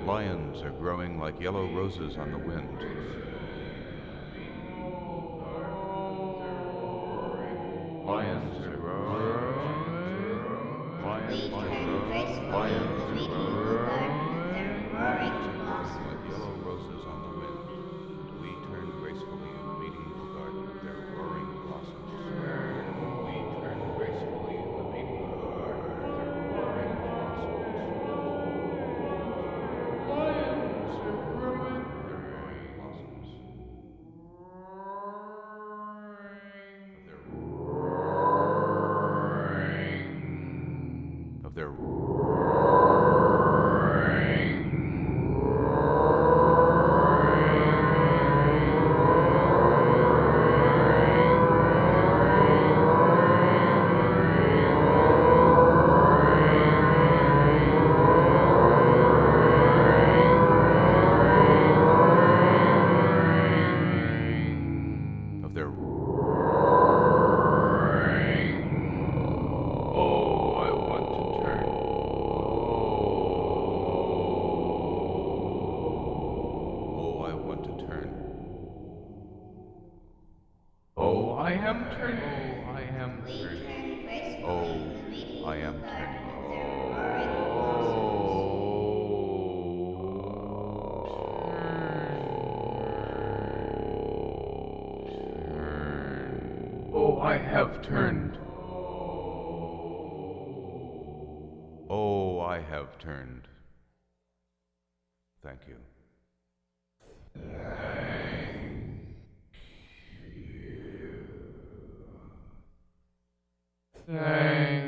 Lions are growing like yellow roses on the wind. Lions are growing. Lions are growing. Lions are growing like yellow roses on the wind. And we turn gracefully in the medieval garden of their roaring blossoms. We turn gracefully in the medieval garden of their roaring blossoms. Lions are growing. Their roaring blossoms. Of their of their Oh, I want to turn. Oh, I want to turn. Oh, I am turning. Oh, I am turning. Oh, I am turning. Oh, I have turned. Oh, I have turned. Thank you. Thank